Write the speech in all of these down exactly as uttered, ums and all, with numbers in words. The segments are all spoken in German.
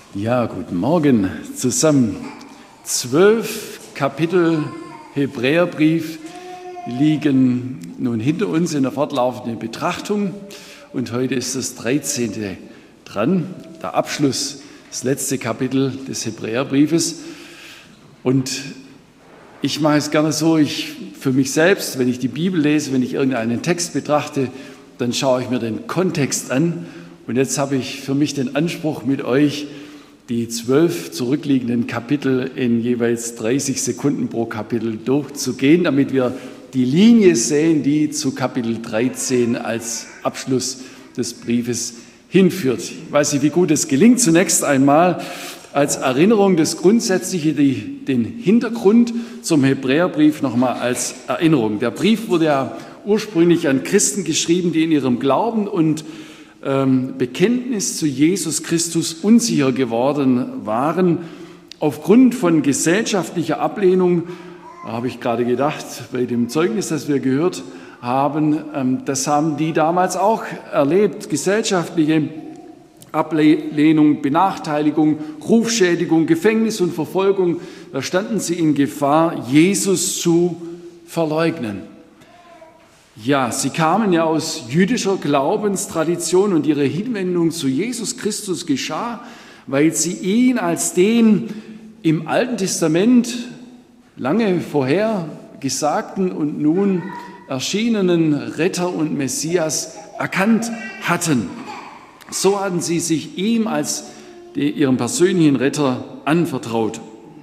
Ja, guten Morgen zusammen. Zwölf Kapitel Hebräerbrief liegen nun hinter uns in der fortlaufenden Betrachtung und heute ist das dreizehnte dran, der Abschluss, das letzte Kapitel des Hebräerbriefes. Und ich mache es gerne so, ich für mich selbst, wenn ich die Bibel lese, wenn ich irgendeinen Text betrachte, dann schaue ich mir den Kontext an. Und jetzt habe ich für mich den Anspruch, mit euch die zwölf zurückliegenden Kapitel in jeweils dreißig Sekunden pro Kapitel durchzugehen, damit wir die Linie sehen, die zu Kapitel dreizehn als Abschluss des Briefes hinführt. Ich weiß nicht, wie gut es gelingt. Zunächst einmal als Erinnerung das Grundsätzliche, die, den Hintergrund zum Hebräerbrief nochmal als Erinnerung. Der Brief wurde ja ursprünglich an Christen geschrieben, die in ihrem Glauben und ähm, Bekenntnis zu Jesus Christus unsicher geworden waren. Aufgrund von gesellschaftlicher Ablehnung, da habe ich gerade gedacht, bei dem Zeugnis, das wir gehört haben, ähm, das haben die damals auch erlebt, gesellschaftliche Ablehnung, Benachteiligung, Rufschädigung, Gefängnis und Verfolgung, da standen sie in Gefahr, Jesus zu verleugnen. Ja, sie kamen ja aus jüdischer Glaubenstradition und ihre Hinwendung zu Jesus Christus geschah, weil sie ihn als den im Alten Testament lange vorher gesagten und nun erschienenen Retter und Messias erkannt hatten. So hatten sie sich ihm als ihrem persönlichen Retter anvertraut.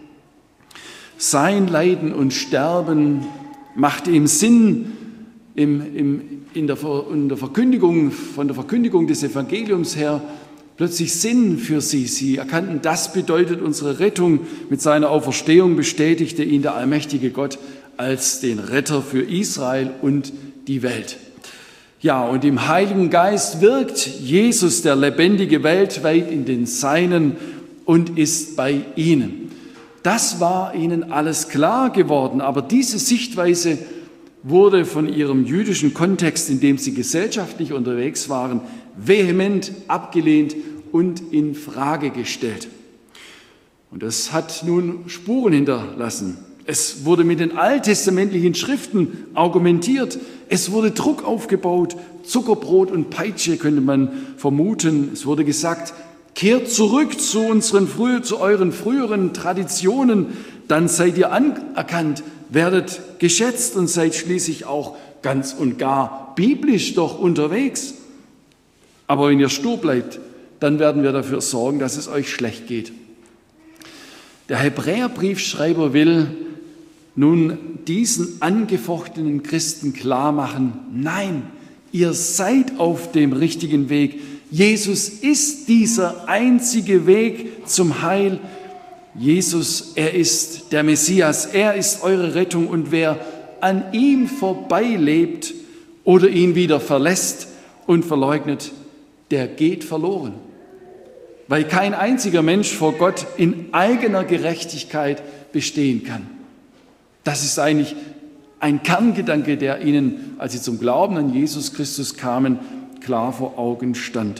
Sein Leiden und Sterben machte ihm Sinn im, im, in, der, in der Verkündigung, von der Verkündigung des Evangeliums her plötzlich Sinn für sie. Sie erkannten, das bedeutet unsere Rettung. Mit seiner Auferstehung bestätigte ihn der allmächtige Gott als den Retter für Israel und die Welt. Ja, und im Heiligen Geist wirkt Jesus, der Lebendige, weltweit in den Seinen und ist bei ihnen. Das war ihnen alles klar geworden, aber diese Sichtweise wurde von ihrem jüdischen Kontext, in dem sie gesellschaftlich unterwegs waren, vehement abgelehnt und in Frage gestellt. Und das hat nun Spuren hinterlassen. Es wurde mit den alttestamentlichen Schriften argumentiert. Es wurde Druck aufgebaut. Zuckerbrot und Peitsche könnte man vermuten. Es wurde gesagt, kehrt zurück zu unseren, zu euren früheren Traditionen, dann seid ihr anerkannt, werdet geschätzt und seid schließlich auch ganz und gar biblisch doch unterwegs. Aber wenn ihr stur bleibt, dann werden wir dafür sorgen, dass es euch schlecht geht. Der Hebräerbriefschreiber will nun diesen angefochtenen Christen klar machen, nein, ihr seid auf dem richtigen Weg. Jesus ist dieser einzige Weg zum Heil. Jesus, er ist der Messias, er ist eure Rettung und wer an ihm vorbeilebt oder ihn wieder verlässt und verleugnet, der geht verloren. Weil kein einziger Mensch vor Gott in eigener Gerechtigkeit bestehen kann. Das ist eigentlich ein Kerngedanke, der ihnen, als sie zum Glauben an Jesus Christus kamen, klar vor Augen stand.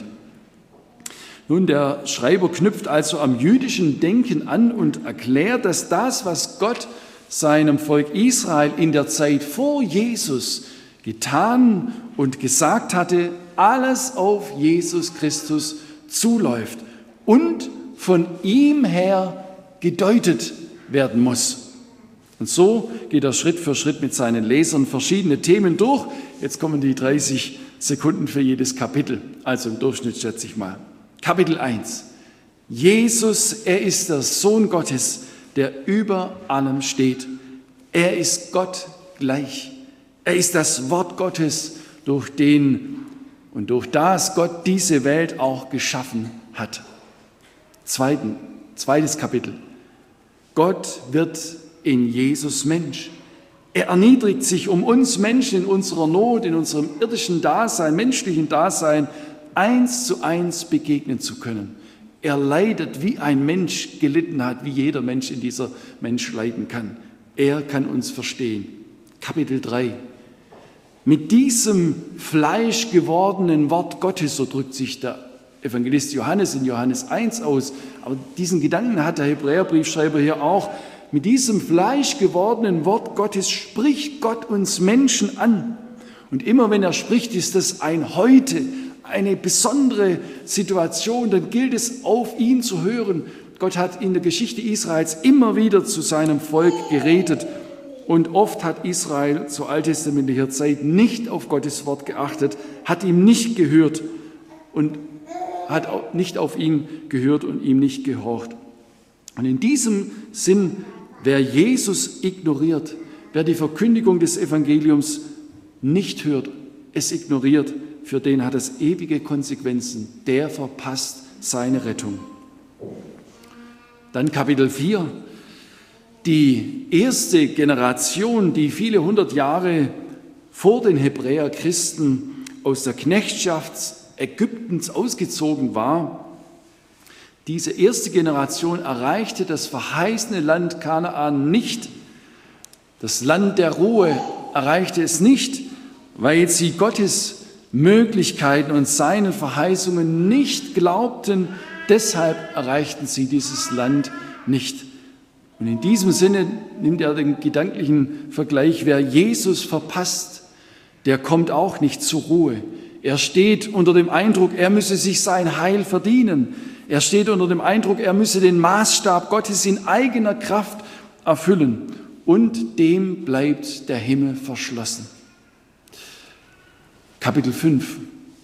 Nun, der Schreiber knüpft also am jüdischen Denken an und erklärt, dass das, was Gott seinem Volk Israel in der Zeit vor Jesus getan und gesagt hatte, alles auf Jesus Christus zuläuft und von ihm her gedeutet werden muss. Und so geht er Schritt für Schritt mit seinen Lesern verschiedene Themen durch. Jetzt kommen die dreißig Sekunden für jedes Kapitel, also im Durchschnitt schätze ich mal. Kapitel eins. Jesus, er ist der Sohn Gottes, der über allem steht. Er ist Gott gleich. Er ist das Wort Gottes, durch den und durch das Gott diese Welt auch geschaffen hat. Zweiten, zweites Kapitel. Gott wird in Jesus Mensch. Er erniedrigt sich, um uns Menschen in unserer Not, in unserem irdischen Dasein, menschlichen Dasein, eins zu eins begegnen zu können. Er leidet, wie ein Mensch gelitten hat, wie jeder Mensch in dieser Mensch leiden kann. Er kann uns verstehen. Kapitel drei. Mit diesem fleischgewordenen Wort Gottes, so drückt sich der Evangelist Johannes in Johannes eins aus. Aber diesen Gedanken hat der Hebräerbriefschreiber hier auch. Mit diesem fleischgewordenen Wort Gottes spricht Gott uns Menschen an. Und immer wenn er spricht, ist das ein Heute, eine besondere Situation. Dann gilt es, auf ihn zu hören. Gott hat in der Geschichte Israels immer wieder zu seinem Volk geredet. Und oft hat Israel zu alttestamentlicher Zeit nicht auf Gottes Wort geachtet, hat ihm nicht gehört und hat nicht auf ihn gehört und ihm nicht gehorcht. Und in diesem Sinn, wer Jesus ignoriert, wer die Verkündigung des Evangeliums nicht hört, es ignoriert, für den hat es ewige Konsequenzen. Der verpasst seine Rettung. Dann Kapitel vier. Die erste Generation, die viele hundert Jahre vor den Hebräerchristen aus der Knechtschaft Ägyptens ausgezogen war, diese erste Generation erreichte das verheißene Land Kanaan nicht. Das Land der Ruhe erreichte es nicht, weil sie Gottes Möglichkeiten und seinen Verheißungen nicht glaubten. Deshalb erreichten sie dieses Land nicht. Und in diesem Sinne nimmt er den gedanklichen Vergleich, wer Jesus verpasst, der kommt auch nicht zur Ruhe. Er steht unter dem Eindruck, er müsse sich sein Heil verdienen. Er steht unter dem Eindruck, er müsse den Maßstab Gottes in eigener Kraft erfüllen. Und dem bleibt der Himmel verschlossen. Kapitel fünf.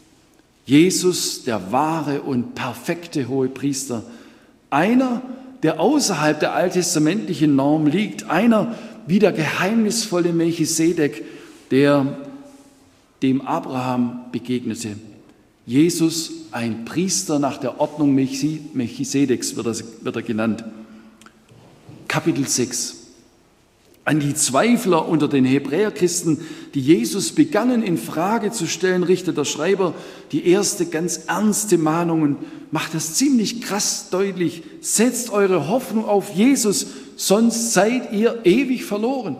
Jesus, der wahre und perfekte Hohepriester. Einer, der außerhalb der alttestamentlichen Norm liegt. Einer wie der geheimnisvolle Melchisedek, der dem Abraham begegnete. Jesus, ein Priester nach der Ordnung Melchisedeks, wird er, wird er genannt. Kapitel sechs. An die Zweifler unter den Hebräerchristen, die Jesus begannen in Frage zu stellen, richtet der Schreiber die erste ganz ernste Mahnung und macht das ziemlich krass deutlich. Setzt eure Hoffnung auf Jesus, sonst seid ihr ewig verloren.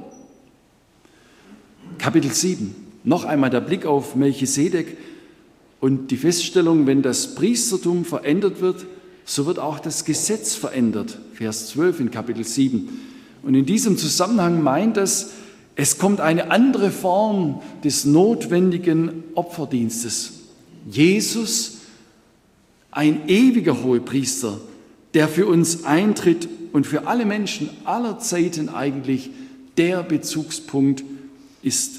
Kapitel sieben. Noch einmal der Blick auf Melchisedek und die Feststellung, wenn das Priestertum verändert wird, so wird auch das Gesetz verändert. Vers zwölf in Kapitel sieben. Und in diesem Zusammenhang meint es, es kommt eine andere Form des notwendigen Opferdienstes. Jesus, ein ewiger Hohepriester, der für uns eintritt und für alle Menschen aller Zeiten eigentlich der Bezugspunkt ist.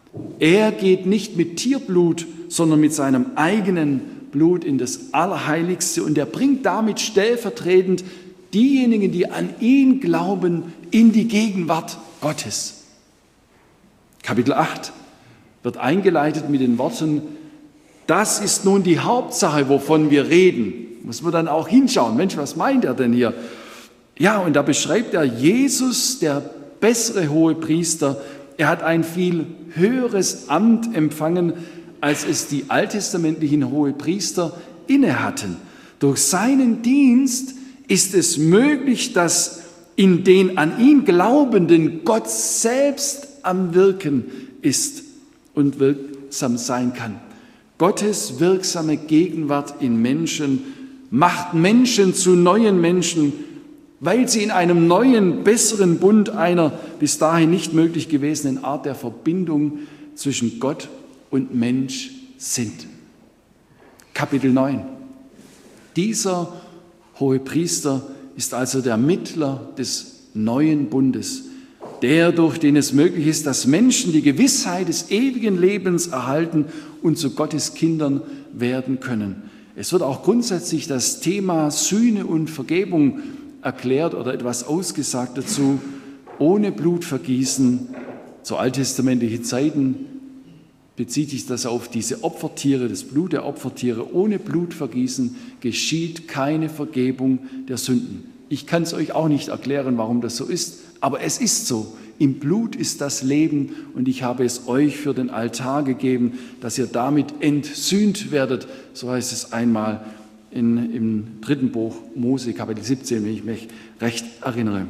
Er geht nicht mit Tierblut, sondern mit seinem eigenen Blut in das Allerheiligste und er bringt damit stellvertretend diejenigen, die an ihn glauben, in die Gegenwart Gottes. Kapitel acht wird eingeleitet mit den Worten, das ist nun die Hauptsache, wovon wir reden. Muss man dann auch hinschauen, Mensch, was meint er denn hier? Ja, und da beschreibt er Jesus, der bessere Hohepriester. Er hat ein viel höheres Amt empfangen, als es die alttestamentlichen Hohepriester inne hatten. Durch seinen Dienst ist es möglich, dass in den an ihn Glaubenden Gott selbst am Wirken ist und wirksam sein kann. Gottes wirksame Gegenwart in Menschen macht Menschen zu neuen Menschen, weil sie in einem neuen, besseren Bund einer bis dahin nicht möglich gewesenen Art der Verbindung zwischen Gott und Mensch sind. Kapitel neun. Dieser Hohepriester ist also der Mittler des neuen Bundes, der, durch den es möglich ist, dass Menschen die Gewissheit des ewigen Lebens erhalten und zu Gottes Kindern werden können. Es wird auch grundsätzlich das Thema Sühne und Vergebung erklärt oder etwas ausgesagt dazu. Ohne Blutvergießen, zu alttestamentlichen Zeiten bezieht sich das auf diese Opfertiere, das Blut der Opfertiere. Ohne Blutvergießen geschieht keine Vergebung der Sünden. Ich kann es euch auch nicht erklären, warum das so ist, aber es ist so. Im Blut ist das Leben und ich habe es euch für den Altar gegeben, dass ihr damit entsühnt werdet. So heißt es einmal in, im dritten Buch Mose, Kapitel siebzehn, wenn ich mich recht erinnere.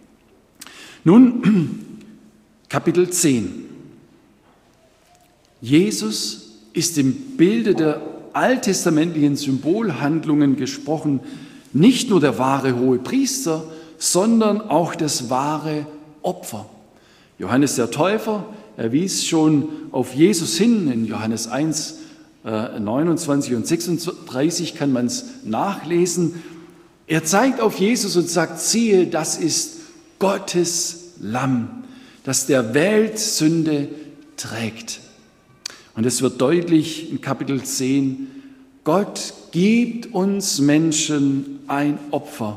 Nun, Kapitel zehn. Jesus ist im Bilde der alttestamentlichen Symbolhandlungen gesprochen, nicht nur der wahre Hohepriester, sondern auch das wahre Opfer. Johannes der Täufer, er wies schon auf Jesus hin, in Johannes eins, neunundzwanzig und sechsunddreißig kann man es nachlesen. Er zeigt auf Jesus und sagt, siehe, das ist Gottes Lamm, das der Welt Sünde trägt. Und es wird deutlich in Kapitel zehn, Gott gibt uns Menschen ein Opfer,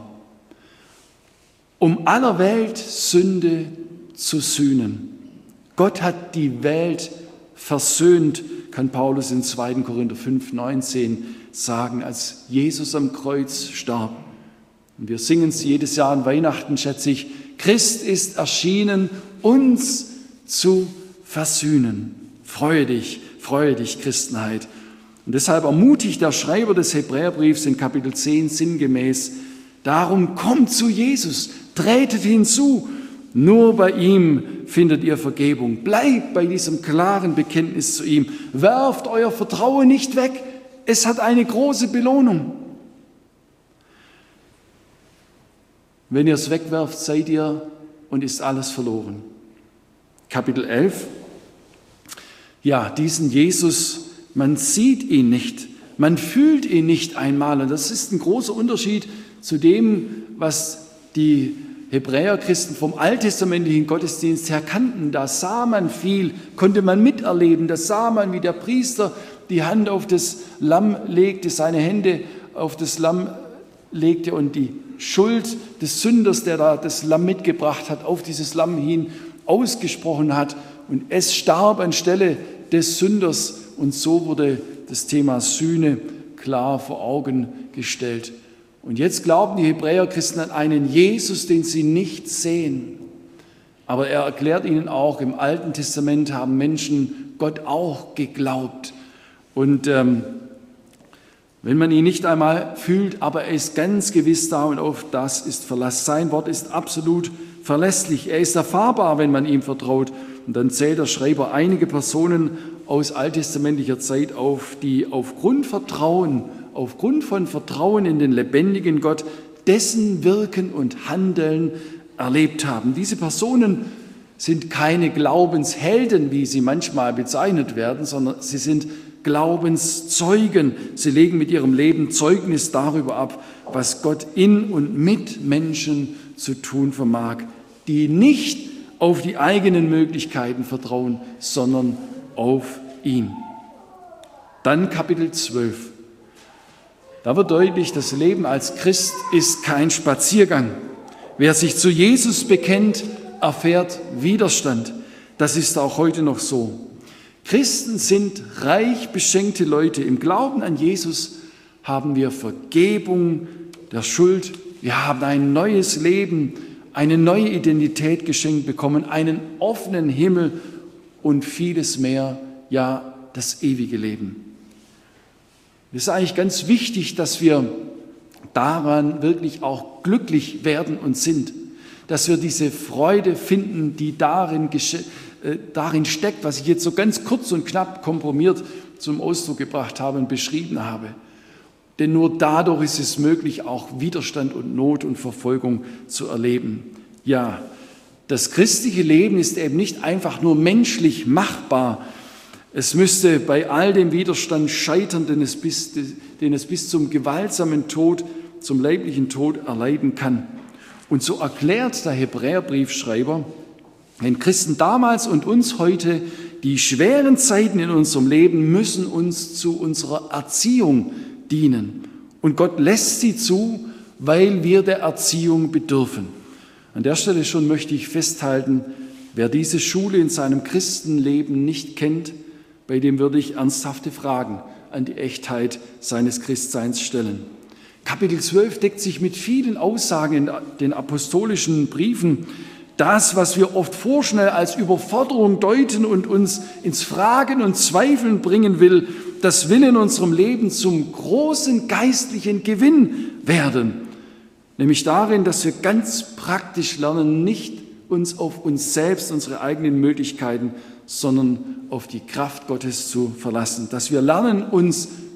um aller Welt Sünde zu sühnen. Gott hat die Welt versöhnt, kann Paulus in zweiter Korinther fünf, neunzehn sagen, als Jesus am Kreuz starb. Und wir singen es jedes Jahr an Weihnachten, schätze ich, Christ ist erschienen, uns zu versöhnen. Freue dich, freue dich, Christenheit. Und deshalb ermutigt der Schreiber des Hebräerbriefs in Kapitel zehn sinngemäß, darum kommt zu Jesus, tretet hinzu, nur bei ihm findet ihr Vergebung. Bleibt bei diesem klaren Bekenntnis zu ihm. Werft euer Vertrauen nicht weg, es hat eine große Belohnung. Wenn ihr es wegwerft, seid ihr und ist alles verloren. Kapitel elf. Ja, diesen Jesus, man sieht ihn nicht, man fühlt ihn nicht einmal. Und das ist ein großer Unterschied zu dem, was die Hebräerchristen vom alttestamentlichen Gottesdienst her kannten. Da sah man viel, konnte man miterleben. Da sah man, wie der Priester die Hand auf das Lamm legte, seine Hände auf das Lamm legte und die Schuld des Sünders, der da das Lamm mitgebracht hat, auf dieses Lamm hin ausgesprochen hat. Und es starb anstelle des Sünders. Und so wurde das Thema Sühne klar vor Augen gestellt. Und jetzt glauben die Hebräerchristen an einen Jesus, den sie nicht sehen. Aber er erklärt ihnen auch, im Alten Testament haben Menschen Gott auch geglaubt. Und ähm, wenn man ihn nicht einmal fühlt, aber er ist ganz gewiss da und auf das ist Verlass. Sein Wort ist absolut verlässlich. Er ist erfahrbar, wenn man ihm vertraut. Und dann zählt der Schreiber einige Personen aus alttestamentlicher Zeit auf, die aufgrund Vertrauen, aufgrund von Vertrauen in den lebendigen Gott, dessen Wirken und Handeln erlebt haben. Diese Personen sind keine Glaubenshelden, wie sie manchmal bezeichnet werden, sondern sie sind Glaubenszeugen. Sie legen mit ihrem Leben Zeugnis darüber ab, was Gott in und mit Menschen zu tun vermag, die nicht auf die eigenen Möglichkeiten vertrauen, sondern auf ihn. Dann Kapitel zwölf. Da wird deutlich, das Leben als Christ ist kein Spaziergang. Wer sich zu Jesus bekennt, erfährt Widerstand. Das ist auch heute noch so. Christen sind reich beschenkte Leute. Im Glauben an Jesus haben wir Vergebung der Schuld. Wir haben ein neues Leben, eine neue Identität geschenkt bekommen, einen offenen Himmel und vieles mehr, ja, das ewige Leben. Es ist eigentlich ganz wichtig, dass wir daran wirklich auch glücklich werden und sind, dass wir diese Freude finden, die darin, äh, darin steckt, was ich jetzt so ganz kurz und knapp komprimiert zum Ausdruck gebracht habe und beschrieben habe. Denn nur dadurch ist es möglich, auch Widerstand und Not und Verfolgung zu erleben. Ja, das christliche Leben ist eben nicht einfach nur menschlich machbar. Es müsste bei all dem Widerstand scheitern, den es bis, den es bis zum gewaltsamen Tod, zum leiblichen Tod erleiden kann. Und so erklärt der Hebräerbriefschreiber den Christen damals und uns heute, die schweren Zeiten in unserem Leben müssen uns zu unserer Erziehung dienen. Und Gott lässt sie zu, weil wir der Erziehung bedürfen. An der Stelle schon möchte ich festhalten, wer diese Schule in seinem Christenleben nicht kennt, bei dem würde ich ernsthafte Fragen an die Echtheit seines Christseins stellen. Kapitel zwölf deckt sich mit vielen Aussagen in den apostolischen Briefen. Das, was wir oft vorschnell als Überforderung deuten und uns ins Fragen und Zweifeln bringen will, das will in unserem Leben zum großen geistlichen Gewinn werden. Nämlich darin, dass wir ganz praktisch lernen, nicht uns auf uns selbst, unsere eigenen Möglichkeiten, sondern auf die Kraft Gottes zu verlassen. Dass wir lernen, uns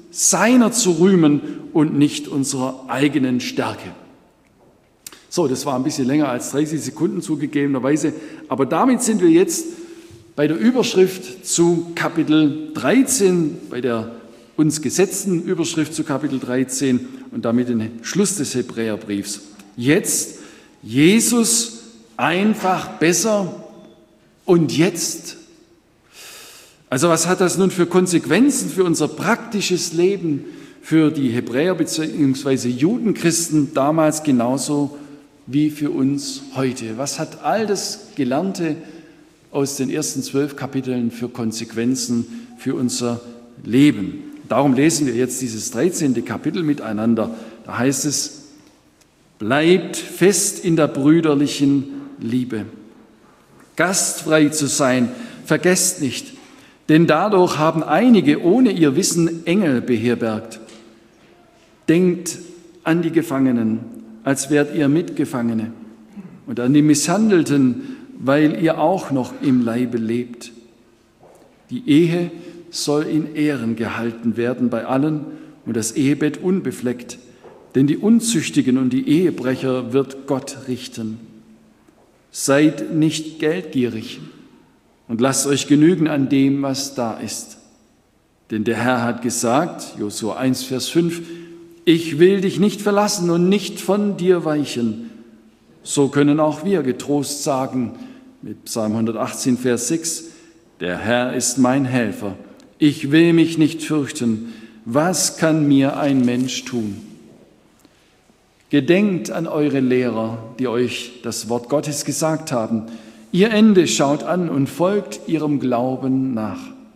seiner zu rühmen und nicht unserer eigenen Stärke. So, das war ein bisschen länger als dreißig Sekunden zugegebenerweise, aber damit sind wir jetzt bei der Überschrift zu Kapitel dreizehn, bei der uns gesetzten Überschrift zu Kapitel dreizehn und damit den Schluss des Hebräerbriefs. Jetzt Jesus einfach besser und jetzt. Also was hat das nun für Konsequenzen für unser praktisches Leben, für die Hebräer bzw. Judenchristen damals genauso wie für uns heute? Was hat all das Gelernte aus den ersten zwölf Kapiteln für Konsequenzen für unser Leben? Darum lesen wir jetzt dieses dreizehnte Kapitel miteinander. Da heißt es, bleibt fest in der brüderlichen Liebe. Gastfrei zu sein, vergesst nicht, denn dadurch haben einige ohne ihr Wissen Engel beherbergt. Denkt an die Gefangenen, als wärt ihr Mitgefangene, und an die Misshandelten, weil ihr auch noch im Leibe lebt. Die Ehe soll in Ehren gehalten werden bei allen und das Ehebett unbefleckt, denn die Unzüchtigen und die Ehebrecher wird Gott richten. Seid nicht geldgierig und lasst euch genügen an dem, was da ist. Denn der Herr hat gesagt, Josua eins, Vers fünf, ich will dich nicht verlassen und nicht von dir weichen. So können auch wir getrost sagen, mit Psalm hundertachtzehn, Vers sechs, der Herr ist mein Helfer. Ich will mich nicht fürchten. Was kann mir ein Mensch tun? Gedenkt an eure Lehrer, die euch das Wort Gottes gesagt haben. Ihr Ende schaut an und folgt ihrem Glauben nach.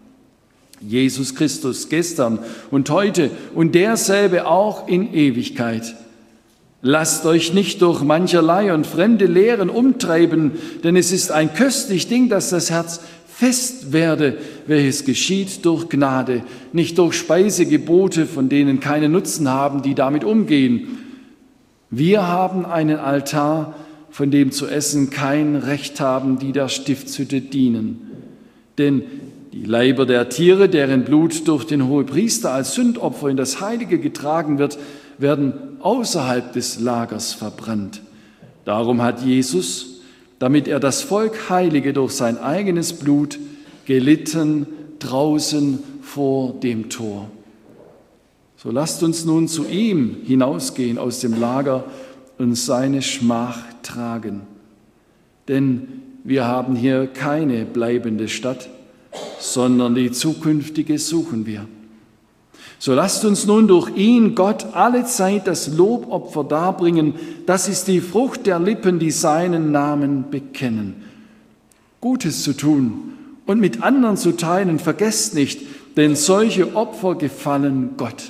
Jesus Christus gestern und heute und derselbe auch in Ewigkeit. Lasst euch nicht durch mancherlei und fremde Lehren umtreiben, denn es ist ein köstlich Ding, dass das Herz fest werde, welches geschieht durch Gnade, nicht durch Speisegebote, von denen keine Nutzen haben, die damit umgehen. Wir haben einen Altar, von dem zu essen kein Recht haben, die der Stiftshütte dienen. Denn die Leiber der Tiere, deren Blut durch den Hohepriester als Sündopfer in das Heilige getragen wird, werden außerhalb des Lagers verbrannt. Darum hat Jesus, damit er das Volk heilige durch sein eigenes Blut, gelitten draußen vor dem Tor. So lasst uns nun zu ihm hinausgehen aus dem Lager und seine Schmach tragen. Denn wir haben hier keine bleibende Stadt, sondern die zukünftige suchen wir. So lasst uns nun durch ihn, Gott, alle Zeit das Lobopfer darbringen. Das ist die Frucht der Lippen, die seinen Namen bekennen. Gutes zu tun und mit anderen zu teilen, vergesst nicht, denn solche Opfer gefallen Gott.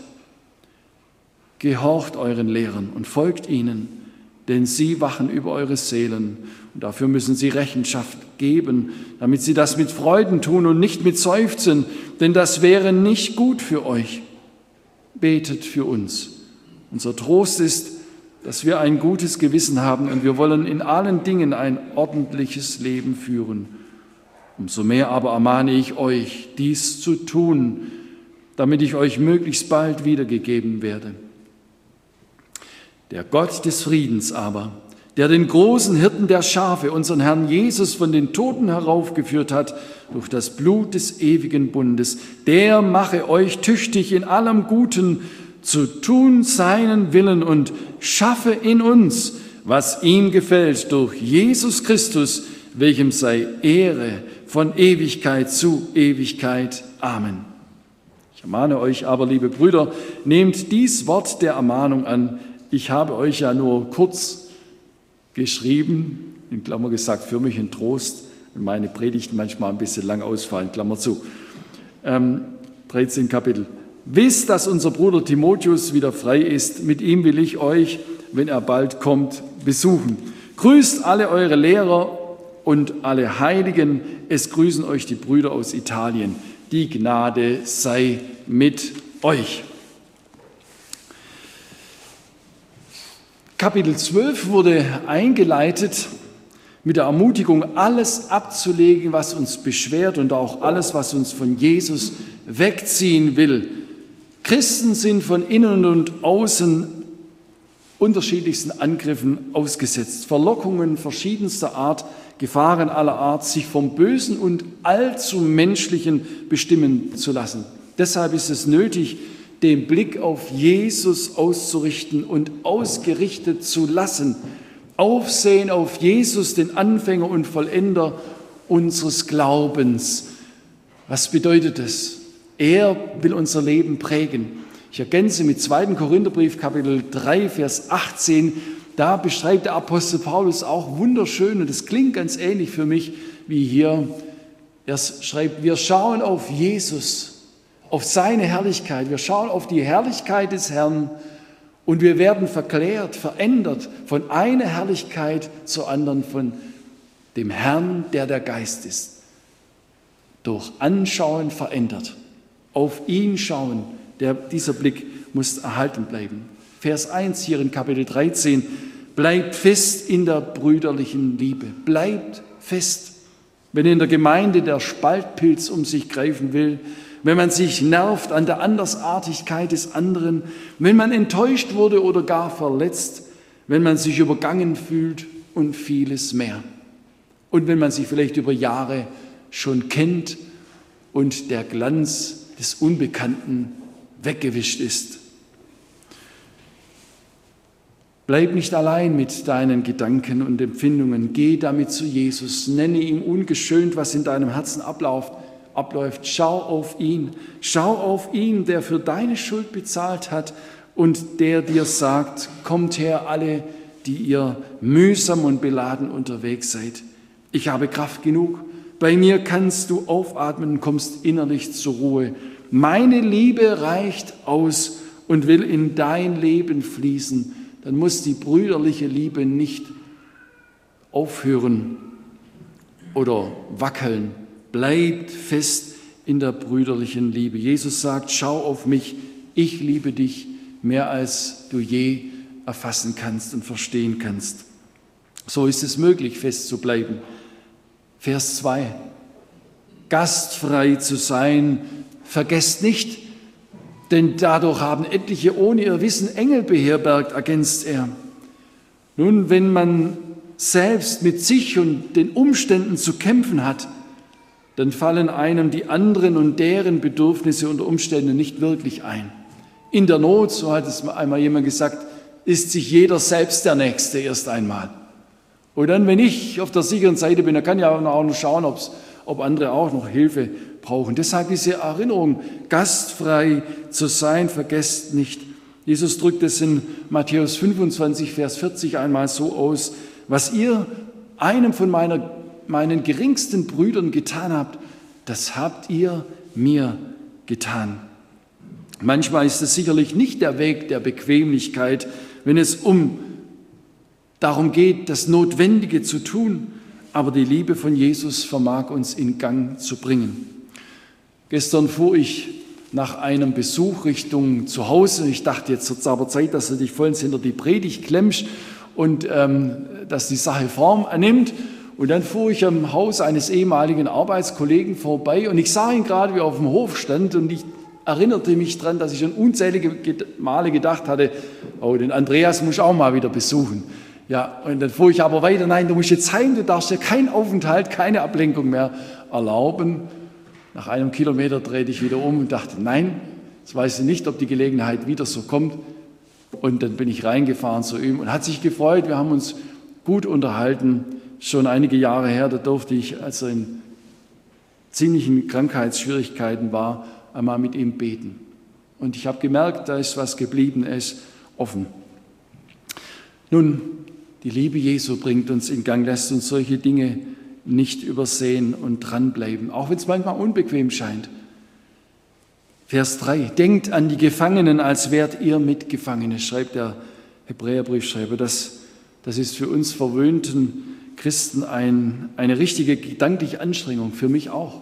Gehorcht euren Lehrern und folgt ihnen, denn sie wachen über eure Seelen. Und dafür müssen sie Rechenschaft geben, damit sie das mit Freuden tun und nicht mit Seufzen, denn das wäre nicht gut für euch. Betet für uns. Unser Trost ist, dass wir ein gutes Gewissen haben und wir wollen in allen Dingen ein ordentliches Leben führen. Umso mehr aber ermahne ich euch, dies zu tun, damit ich euch möglichst bald wiedergegeben werde. Der Gott des Friedens aber, der den großen Hirten der Schafe, unseren Herrn Jesus, von den Toten heraufgeführt hat, durch das Blut des ewigen Bundes, der mache euch tüchtig in allem Guten zu tun seinen Willen und schaffe in uns, was ihm gefällt, durch Jesus Christus, welchem sei Ehre von Ewigkeit zu Ewigkeit. Amen. Ich ermahne euch aber, liebe Brüder, nehmt dies Wort der Ermahnung an. Ich habe euch ja nur kurz geschrieben, in Klammer gesagt, für mich ein Trost, wenn meine Predigten manchmal ein bisschen lang ausfallen, Klammer zu. Ähm, dreizehn Kapitel. Wisst, dass unser Bruder Timotheus wieder frei ist. Mit ihm will ich euch, wenn er bald kommt, besuchen. Grüßt alle eure Lehrer und alle Heiligen. Es grüßen euch die Brüder aus Italien. Die Gnade sei mit euch. Kapitel zwölf wurde eingeleitet mit der Ermutigung, alles abzulegen, was uns beschwert und auch alles, was uns von Jesus wegziehen will. Christen sind von innen und außen unterschiedlichsten Angriffen ausgesetzt, Verlockungen verschiedenster Art, Gefahren aller Art, sich vom Bösen und allzu Menschlichen bestimmen zu lassen. Deshalb ist es nötig, den Blick auf Jesus auszurichten und ausgerichtet zu lassen. Aufsehen auf Jesus, den Anfänger und Vollender unseres Glaubens. Was bedeutet das? Er will unser Leben prägen. Ich ergänze mit zweiten Korintherbrief, Kapitel drei, Vers achtzehn. Da beschreibt der Apostel Paulus auch wunderschön, und das klingt ganz ähnlich für mich wie hier. Er schreibt, wir schauen auf Jesus, auf seine Herrlichkeit. Wir schauen auf die Herrlichkeit des Herrn und wir werden verklärt, verändert von einer Herrlichkeit zur anderen, von dem Herrn, der der Geist ist. Durch Anschauen verändert. Auf ihn schauen, der, dieser Blick muss erhalten bleiben. Vers eins hier in Kapitel dreizehn, bleibt fest in der brüderlichen Liebe. Bleibt fest. Wenn in der Gemeinde der Spaltpilz um sich greifen will, wenn man sich nervt an der Andersartigkeit des anderen, wenn man enttäuscht wurde oder gar verletzt, wenn man sich übergangen fühlt und vieles mehr. Und wenn man sich vielleicht über Jahre schon kennt und der Glanz des Unbekannten weggewischt ist. Bleib nicht allein mit deinen Gedanken und Empfindungen. Geh damit zu Jesus. Nenne ihm ungeschönt, was in deinem Herzen abläuft. abläuft. Schau auf ihn. Schau auf ihn, der für deine Schuld bezahlt hat und der dir sagt, kommt her alle, die ihr mühsam und beladen unterwegs seid. Ich habe Kraft genug. Bei mir kannst du aufatmen und kommst innerlich zur Ruhe. Meine Liebe reicht aus und will in dein Leben fließen. Dann muss die brüderliche Liebe nicht aufhören oder wackeln. Bleibt fest in der brüderlichen Liebe. Jesus sagt, schau auf mich, ich liebe dich mehr als du je erfassen kannst und verstehen kannst. So ist es möglich, fest zu bleiben. Vers zwei, gastfrei zu sein, vergesst nicht, denn dadurch haben etliche ohne ihr Wissen Engel beherbergt, ergänzt er. Nun, wenn man selbst mit sich und den Umständen zu kämpfen hat, dann fallen einem die anderen und deren Bedürfnisse unter Umständen nicht wirklich ein. In der Not, so hat es einmal jemand gesagt, ist sich jeder selbst der Nächste erst einmal. Und dann, wenn ich auf der sicheren Seite bin, dann kann ich auch noch schauen, ob's, ob andere auch noch Hilfe brauchen. Deshalb diese Erinnerung, gastfrei zu sein, vergesst nicht. Jesus drückt es in Matthäus fünfundzwanzig, Vers vierzig einmal so aus, was ihr einem von meiner, meinen geringsten Brüdern getan habt, das habt ihr mir getan. Manchmal ist es sicherlich nicht der Weg der Bequemlichkeit, wenn es um darum geht, das Notwendige zu tun, aber die Liebe von Jesus vermag uns in Gang zu bringen. Gestern fuhr ich nach einem Besuch Richtung zu Hause. Ich dachte, jetzt wird es aber Zeit, dass du dich vollends hinter die Predigt klemmst und ähm, dass die Sache Form annimmt. Und dann fuhr ich am Haus eines ehemaligen Arbeitskollegen vorbei und ich sah ihn gerade, wie er auf dem Hof stand, und ich erinnerte mich daran, dass ich schon unzählige Male gedacht hatte, oh, den Andreas muss ich auch mal wieder besuchen. Ja, und dann fuhr ich aber weiter, nein, du musst jetzt heim, du darfst ja keinen Aufenthalt, keine Ablenkung mehr erlauben. Nach einem Kilometer drehte ich wieder um und dachte, nein, jetzt weiß ich nicht, ob die Gelegenheit wieder so kommt. Und dann bin ich reingefahren zu ihm und hat sich gefreut, wir haben uns gut unterhalten, schon einige Jahre her, da durfte ich, als er in ziemlichen Krankheitsschwierigkeiten war, einmal mit ihm beten. Und ich habe gemerkt, da ist was geblieben, er ist offen. Nun, die Liebe Jesu bringt uns in Gang, lässt uns solche Dinge nicht übersehen und dranbleiben, auch wenn es manchmal unbequem scheint. Vers drei, denkt an die Gefangenen, als wärt ihr Mitgefangene, schreibt der Hebräerbriefschreiber. Das, das ist für uns verwöhnten Christen ein, eine richtige gedankliche Anstrengung, für mich auch.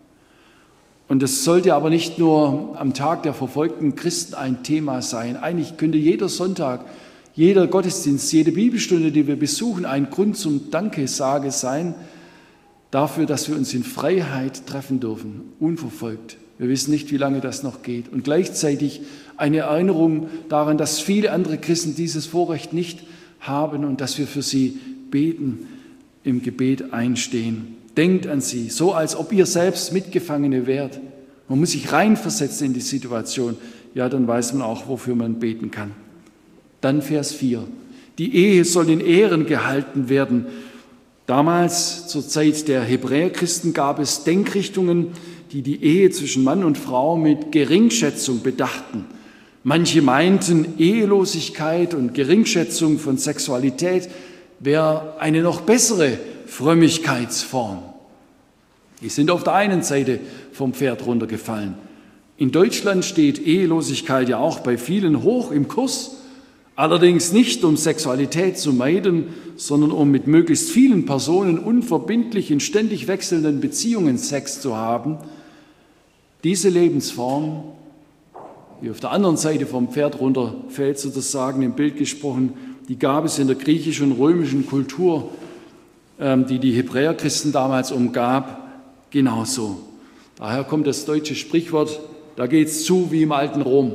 Und das sollte aber nicht nur am Tag der verfolgten Christen ein Thema sein. Eigentlich könnte jeder Sonntag, jeder Gottesdienst, jede Bibelstunde, die wir besuchen, ein Grund zum Dankesage sein, dafür, dass wir uns in Freiheit treffen dürfen, unverfolgt, Wir wissen nicht, wie lange das noch geht. Und gleichzeitig eine Erinnerung daran, dass viele andere Christen dieses Vorrecht nicht haben und dass wir für sie beten, im Gebet einstehen. Denkt an sie, so als ob ihr selbst Mitgefangene wärt. Man muss sich reinversetzen in die Situation. Ja, dann weiß man auch, wofür man beten kann. Dann Vers vier. Die Ehe soll in Ehren gehalten werden. Damals, zur Zeit der Hebräerchristen, gab es Denkrichtungen, die die Ehe zwischen Mann und Frau mit Geringschätzung bedachten. Manche meinten, Ehelosigkeit und Geringschätzung von Sexualität wäre eine noch bessere Frömmigkeitsform. Die sind auf der einen Seite vom Pferd runtergefallen. In Deutschland steht Ehelosigkeit ja auch bei vielen hoch im Kurs, allerdings nicht um Sexualität zu meiden, sondern um mit möglichst vielen Personen unverbindlich in ständig wechselnden Beziehungen Sex zu haben. Diese Lebensform, die auf der anderen Seite vom Pferd runterfällt, sozusagen im Bild gesprochen, die gab es in der griechischen und römischen Kultur, die die Hebräerchristen damals umgab, genauso. Daher kommt das deutsche Sprichwort, da geht's zu wie im alten Rom.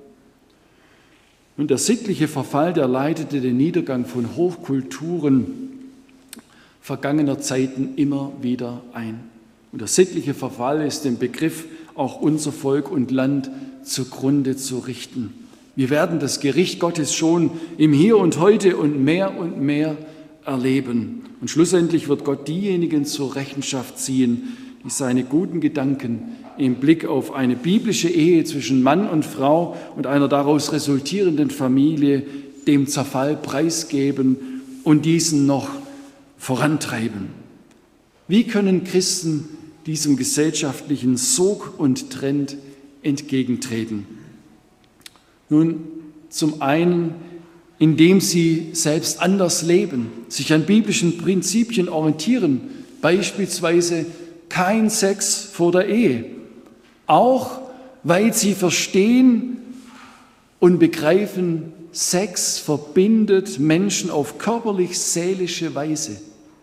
Und der sittliche Verfall, der leitete den Niedergang von Hochkulturen vergangener Zeiten immer wieder ein. Und der sittliche Verfall ist dem Begriff, auch unser Volk und Land zugrunde zu richten. Wir werden das Gericht Gottes schon im Hier und Heute und mehr und mehr erleben. Und schlussendlich wird Gott diejenigen zur Rechenschaft ziehen, die seine guten Gedanken im Blick auf eine biblische Ehe zwischen Mann und Frau und einer daraus resultierenden Familie dem Zerfall preisgeben und diesen noch vorantreiben. Wie können Christen diesem gesellschaftlichen Sog und Trend entgegentreten? Nun, zum einen, indem sie selbst anders leben, sich an biblischen Prinzipien orientieren, beispielsweise kein Sex vor der Ehe, auch weil sie verstehen und begreifen, Sex verbindet Menschen auf körperlich-seelische Weise.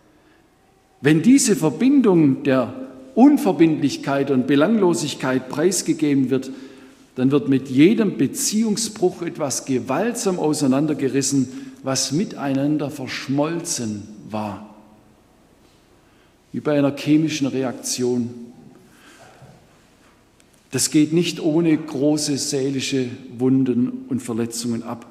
Wenn diese Verbindung der Unverbindlichkeit und Belanglosigkeit preisgegeben wird, dann wird mit jedem Beziehungsbruch etwas gewaltsam auseinandergerissen, was miteinander verschmolzen war. Wie bei einer chemischen Reaktion. Das geht nicht ohne große seelische Wunden und Verletzungen ab.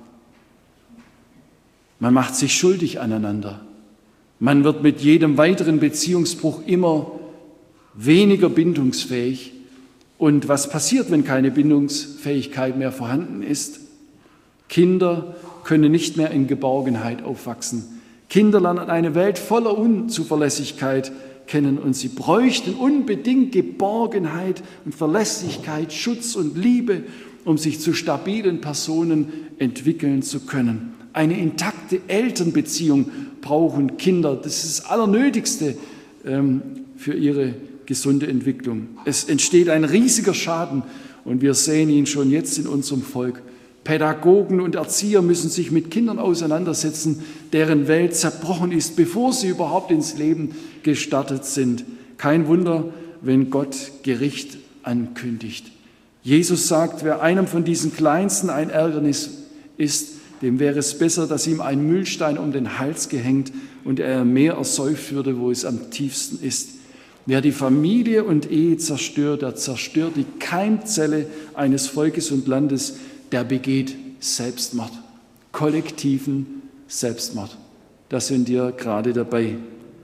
Man macht sich schuldig aneinander. Man wird mit jedem weiteren Beziehungsbruch immer weniger bindungsfähig. Und was passiert, wenn keine Bindungsfähigkeit mehr vorhanden ist? Kinder können nicht mehr in Geborgenheit aufwachsen. Kinder lernen eine Welt voller Unzuverlässigkeit kennen und sie bräuchten unbedingt Geborgenheit und Verlässlichkeit, Schutz und Liebe, um sich zu stabilen Personen entwickeln zu können. Eine intakte Elternbeziehung brauchen Kinder. Das ist das Allernötigste ähm, für ihre gesunde Entwicklung. Es entsteht ein riesiger Schaden und wir sehen ihn schon jetzt in unserem Volk. Pädagogen und Erzieher müssen sich mit Kindern auseinandersetzen, deren Welt zerbrochen ist, bevor sie überhaupt ins Leben gestartet sind. Kein Wunder, wenn Gott Gericht ankündigt. Jesus sagt, wer einem von diesen Kleinsten ein Ärgernis ist, dem wäre es besser, dass ihm ein Mühlstein um den Hals gehängt und er mehr ersäuft würde, wo es am tiefsten ist. Wer die Familie und Ehe zerstört, der zerstört die Keimzelle eines Volkes und Landes, der begeht Selbstmord, kollektiven Selbstmord. Da sind wir gerade dabei.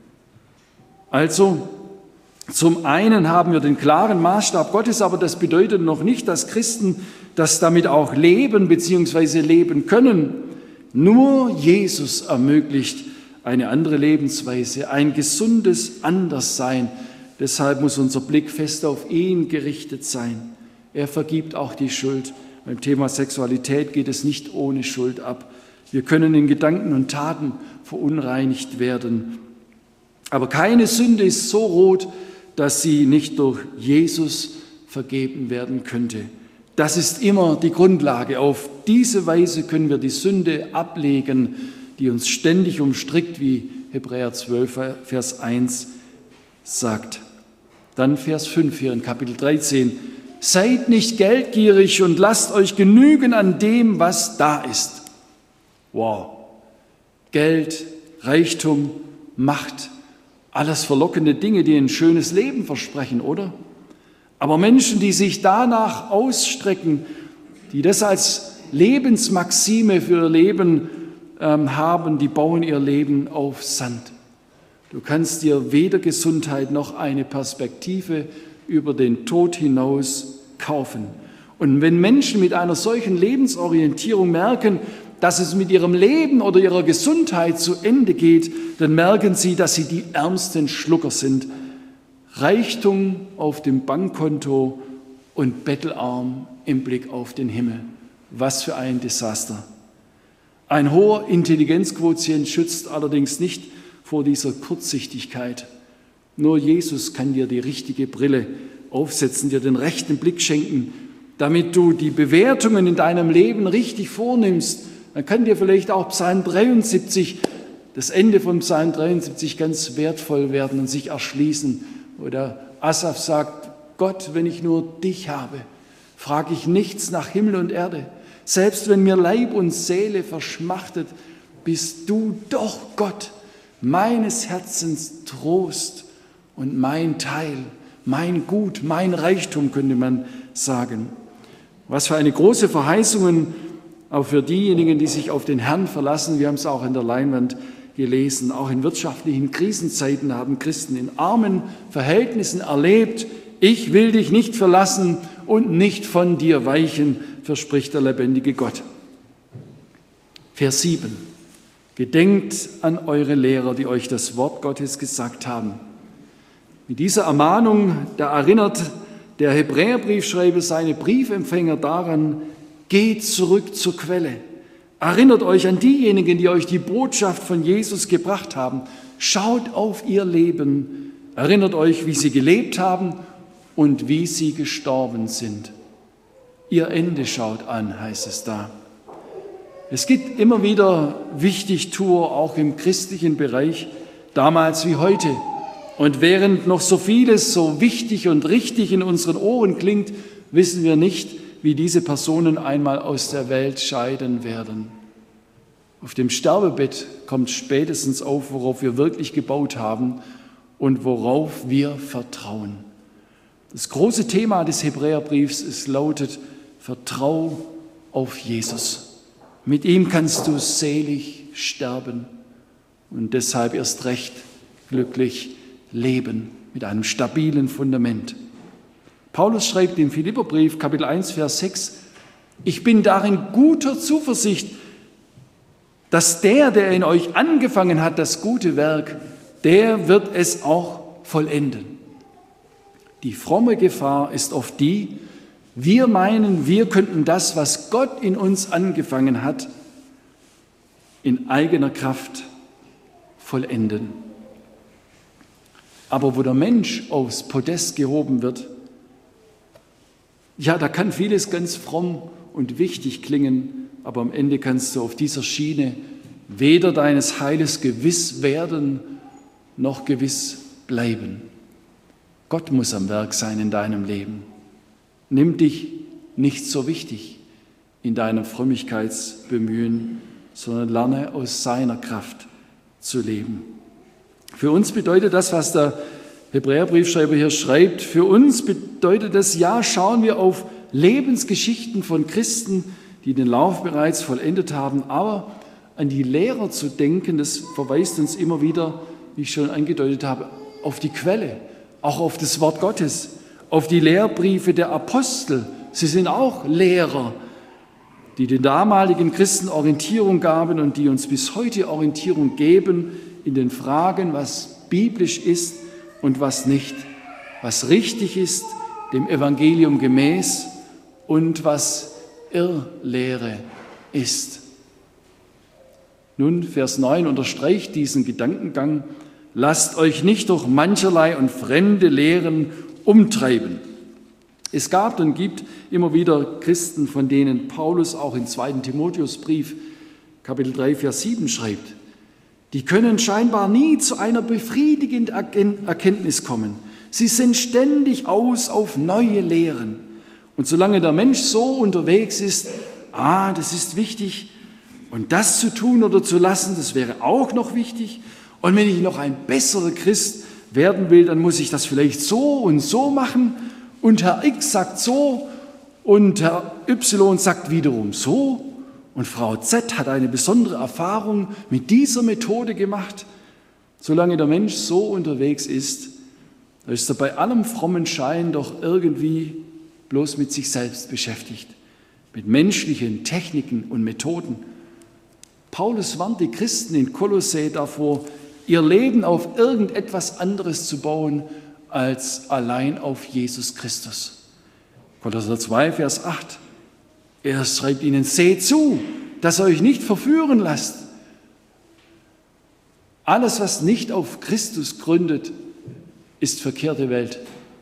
Also, zum einen haben wir den klaren Maßstab Gottes, aber das bedeutet noch nicht, dass Christen das damit auch leben bzw. leben können. Nur Jesus ermöglicht eine andere Lebensweise, ein gesundes Anderssein. Deshalb muss unser Blick fest auf ihn gerichtet sein. Er vergibt auch die Schuld. Beim Thema Sexualität geht es nicht ohne Schuld ab. Wir können in Gedanken und Taten verunreinigt werden. Aber keine Sünde ist so rot, dass sie nicht durch Jesus vergeben werden könnte. Das ist immer die Grundlage. Auf diese Weise können wir die Sünde ablegen, die uns ständig umstrickt, wie Hebräer zwölf, Vers eins sagt. Dann Vers fünf hier in Kapitel dreizehn. Seid nicht geldgierig und lasst euch genügen an dem, was da ist. Wow. Geld, Reichtum, Macht, alles verlockende Dinge, die ein schönes Leben versprechen, oder? Aber Menschen, die sich danach ausstrecken, die das als Lebensmaxime für ihr Leben ähm, haben, die bauen ihr Leben auf Sand. Du kannst dir weder Gesundheit noch eine Perspektive über den Tod hinaus kaufen. Und wenn Menschen mit einer solchen Lebensorientierung merken, dass es mit ihrem Leben oder ihrer Gesundheit zu Ende geht, dann merken sie, dass sie die ärmsten Schlucker sind. Reichtum auf dem Bankkonto und bettelarm im Blick auf den Himmel. Was für ein Desaster. Ein hoher Intelligenzquotient schützt allerdings nicht vor dieser Kurzsichtigkeit. Nur Jesus kann dir die richtige Brille aufsetzen, dir den rechten Blick schenken, damit du die Bewertungen in deinem Leben richtig vornimmst. Dann kann dir vielleicht auch Psalm dreiundsiebzig, das Ende von Psalm dreiundsiebzig ganz wertvoll werden und sich erschließen, wo der Asaf sagt, Gott, wenn ich nur dich habe, frage ich nichts nach Himmel und Erde. Selbst wenn mir Leib und Seele verschmachtet, bist du doch Gott, meines Herzens Trost und mein Teil, mein Gut, mein Reichtum, könnte man sagen. Was für eine große Verheißung auch für diejenigen, die sich auf den Herrn verlassen. Wir haben es auch in der Leinwand gelesen. Auch in wirtschaftlichen Krisenzeiten haben Christen in armen Verhältnissen erlebt, ich will dich nicht verlassen und nicht von dir weichen, verspricht der lebendige Gott. Vers sieben. Gedenkt an eure Lehrer, die euch das Wort Gottes gesagt haben. Mit dieser Ermahnung, da erinnert der Hebräerbriefschreiber seine Briefempfänger daran, geht zurück zur Quelle. Erinnert euch an diejenigen, die euch die Botschaft von Jesus gebracht haben. Schaut auf ihr Leben. Erinnert euch, wie sie gelebt haben und wie sie gestorben sind. Ihr Ende schaut an, heißt es da. Es gibt immer wieder Wichtigtuer, auch im christlichen Bereich, damals wie heute. Und während noch so vieles so wichtig und richtig in unseren Ohren klingt, wissen wir nicht, wie diese Personen einmal aus der Welt scheiden werden. Auf dem Sterbebett kommt spätestens auf, worauf wir wirklich gebaut haben und worauf wir vertrauen. Das große Thema des Hebräerbriefs es lautet, vertrau auf Jesus. Mit ihm kannst du selig sterben und deshalb erst recht glücklich leben mit einem stabilen Fundament. Paulus schreibt im Philipperbrief, Kapitel eins, Vers sechs, ich bin darin guter Zuversicht, dass der, der in euch angefangen hat, das gute Werk, der wird es auch vollenden. Die fromme Gefahr ist oft die, wir meinen, wir könnten das, was Gott in uns angefangen hat, in eigener Kraft vollenden. Aber wo der Mensch aufs Podest gehoben wird, ja, da kann vieles ganz fromm und wichtig klingen, aber am Ende kannst du auf dieser Schiene weder deines Heiles gewiss werden, noch gewiss bleiben. Gott muss am Werk sein in deinem Leben. Nimm dich nicht so wichtig in deinem Frömmigkeitsbemühen, sondern lerne aus seiner Kraft zu leben. Für uns bedeutet das, was der Hebräerbriefschreiber hier schreibt, für uns bedeutet das, ja, schauen wir auf Lebensgeschichten von Christen, die den Lauf bereits vollendet haben, aber an die Lehrer zu denken, das verweist uns immer wieder, wie ich schon angedeutet habe, auf die Quelle, auch auf das Wort Gottes, auf die Lehrbriefe der Apostel. Sie sind auch Lehrer, die den damaligen Christen Orientierung gaben und die uns bis heute Orientierung geben in den Fragen, was biblisch ist und was nicht, was richtig ist, dem Evangelium gemäß und was Irrlehre ist. Nun, Vers neun unterstreicht diesen Gedankengang. Lasst euch nicht durch mancherlei und fremde Lehren umtreiben. Es gab und gibt immer wieder Christen, von denen Paulus auch im zweiten Timotheusbrief, Kapitel drei, Vers sieben schreibt. Die können scheinbar nie zu einer befriedigenden Erkenntnis kommen. Sie sind ständig aus auf neue Lehren. Und solange der Mensch so unterwegs ist, ah, das ist wichtig, und das zu tun oder zu lassen, das wäre auch noch wichtig. Und wenn ich noch ein besserer Christ werden will, dann muss ich das vielleicht so und so machen. Und Herr X sagt so und Herr Y sagt wiederum so. Und Frau Z hat eine besondere Erfahrung mit dieser Methode gemacht. Solange der Mensch so unterwegs ist, da ist er bei allem frommen Schein doch irgendwie bloß mit sich selbst beschäftigt, mit menschlichen Techniken und Methoden. Paulus warnt die Christen in Kolossä davor, ihr Leben auf irgendetwas anderes zu bauen als allein auf Jesus Christus. Kolosser zwei, Vers acht. Er schreibt ihnen, seht zu, dass ihr euch nicht verführen lasst. Alles, was nicht auf Christus gründet, ist verkehrte Welt,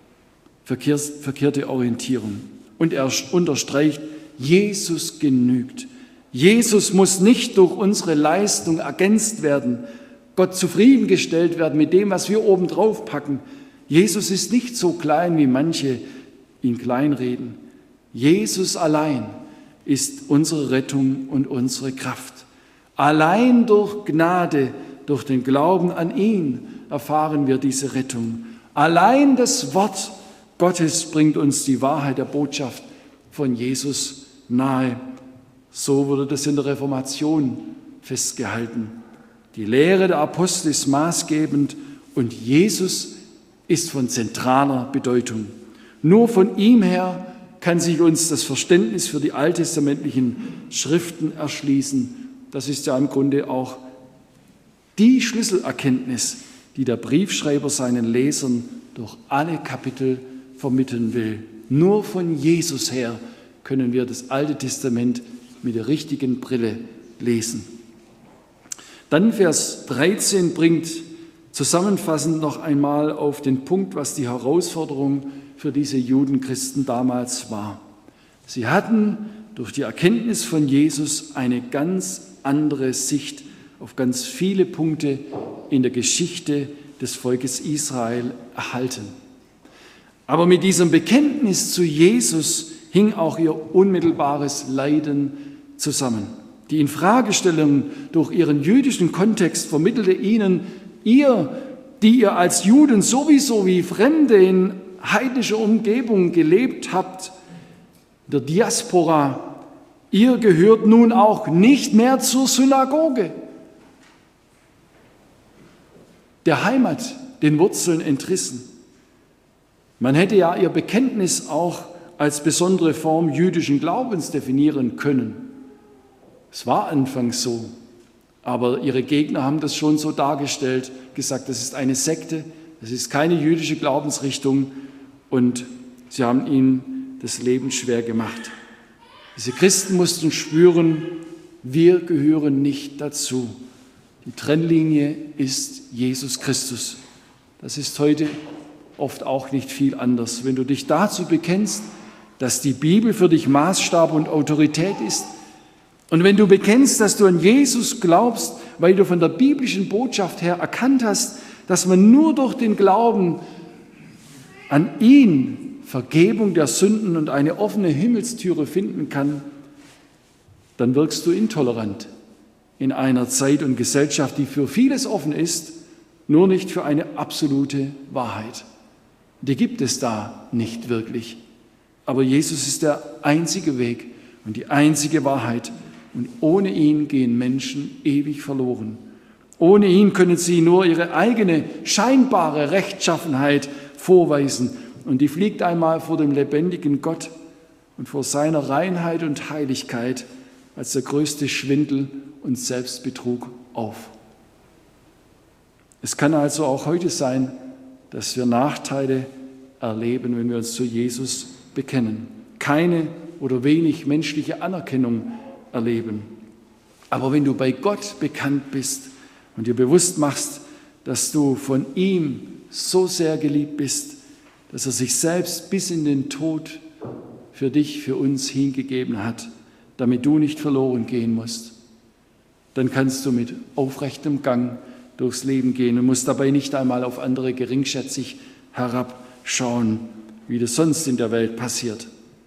verkehrte Orientierung. Und er unterstreicht, Jesus genügt. Jesus muss nicht durch unsere Leistung ergänzt werden, Gott zufriedengestellt werden mit dem, was wir oben drauf packen. Jesus ist nicht so klein, wie manche ihn kleinreden. Jesus allein ist unsere Rettung und unsere Kraft. Allein durch Gnade, durch den Glauben an ihn erfahren wir diese Rettung. Allein das Wort Gottes bringt uns die Wahrheit der Botschaft von Jesus nahe. So wurde das in der Reformation festgehalten. Die Lehre der Apostel ist maßgebend und Jesus ist von zentraler Bedeutung. Nur von ihm her kann sich uns das Verständnis für die alttestamentlichen Schriften erschließen. Das ist ja im Grunde auch die Schlüsselerkenntnis, die der Briefschreiber seinen Lesern durch alle Kapitel vermitteln will. Nur von Jesus her können wir das Alte Testament mit der richtigen Brille lesen. Dann Vers dreizehn bringt zusammenfassend noch einmal auf den Punkt, was die Herausforderung für diese Judenchristen damals war. Sie hatten durch die Erkenntnis von Jesus eine ganz andere Sicht auf ganz viele Punkte in der Geschichte des Volkes Israel erhalten. Aber mit diesem Bekenntnis zu Jesus hing auch ihr unmittelbares Leiden zusammen. Die Infragestellung durch ihren jüdischen Kontext vermittelte ihnen, ihr, die ihr als Juden sowieso wie Fremde in heidnischer Umgebung gelebt habt, der Diaspora, ihr gehört nun auch nicht mehr zur Synagoge, der Heimat, den Wurzeln entrissen. Man hätte ja ihr Bekenntnis auch als besondere Form jüdischen Glaubens definieren können. Es war anfangs so, aber ihre Gegner haben das schon so dargestellt, gesagt, das ist eine Sekte, das ist keine jüdische Glaubensrichtung und sie haben ihnen das Leben schwer gemacht. Diese Christen mussten spüren, wir gehören nicht dazu. Die Trennlinie ist Jesus Christus. Das ist heute oft auch nicht viel anders. Wenn du dich dazu bekennst, dass die Bibel für dich Maßstab und Autorität ist, und wenn du bekennst, dass du an Jesus glaubst, weil du von der biblischen Botschaft her erkannt hast, dass man nur durch den Glauben an ihn Vergebung der Sünden und eine offene Himmelstüre finden kann, dann wirkst du intolerant in einer Zeit und Gesellschaft, die für vieles offen ist, nur nicht für eine absolute Wahrheit. Die gibt es da nicht wirklich. Aber Jesus ist der einzige Weg und die einzige Wahrheit. Und ohne ihn gehen Menschen ewig verloren. Ohne ihn können sie nur ihre eigene scheinbare Rechtschaffenheit vorweisen. Und die fliegt einmal vor dem lebendigen Gott und vor seiner Reinheit und Heiligkeit als der größte Schwindel und Selbstbetrug auf. Es kann also auch heute sein, dass wir Nachteile erleben, wenn wir uns zu Jesus bekennen. Keine oder wenig menschliche Anerkennung erleben. Aber wenn du bei Gott bekannt bist und dir bewusst machst, dass du von ihm so sehr geliebt bist, dass er sich selbst bis in den Tod für dich, für uns hingegeben hat, damit du nicht verloren gehen musst, dann kannst du mit aufrechtem Gang durchs Leben gehen und musst dabei nicht einmal auf andere geringschätzig herabschauen, wie das sonst in der Welt passiert.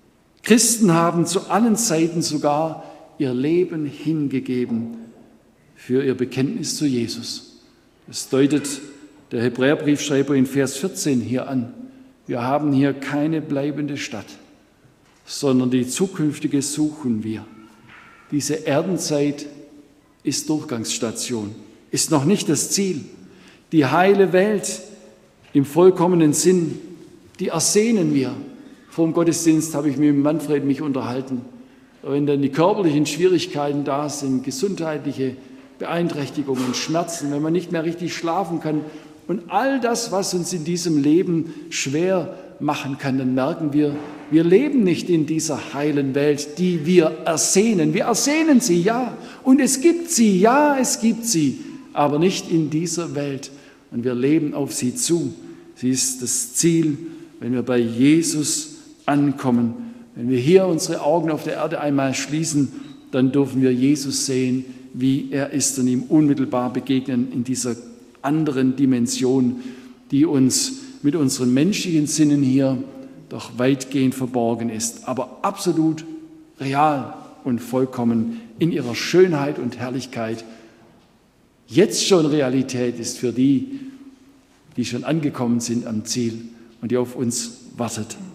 Christen haben zu allen Zeiten sogar ihr Leben hingegeben für ihr Bekenntnis zu Jesus. Das deutet der Hebräerbriefschreiber in Vers vierzehn hier an. Wir haben hier keine bleibende Stadt, sondern die zukünftige suchen wir. Diese Erdenzeit ist Durchgangsstation, ist noch nicht das Ziel. Die heile Welt im vollkommenen Sinn, die ersehnen wir. Vor dem Gottesdienst habe ich mit Manfred mich unterhalten. Wenn dann die körperlichen Schwierigkeiten da sind, gesundheitliche Beeinträchtigungen, Schmerzen, wenn man nicht mehr richtig schlafen kann und all das, was uns in diesem Leben schwer machen kann, dann merken wir, wir leben nicht in dieser heilen Welt, die wir ersehnen. Wir ersehnen sie, ja, und es gibt sie, ja, es gibt sie, aber nicht in dieser Welt. Und wir leben auf sie zu. Sie ist das Ziel, wenn wir bei Jesus ankommen. Wenn wir hier unsere Augen auf der Erde einmal schließen, dann dürfen wir Jesus sehen, wie er ist und ihm unmittelbar begegnen in dieser anderen Dimension, die uns mit unseren menschlichen Sinnen hier doch weitgehend verborgen ist, aber absolut real und vollkommen in ihrer Schönheit und Herrlichkeit jetzt schon Realität ist für die, die schon angekommen sind am Ziel und die auf uns wartet.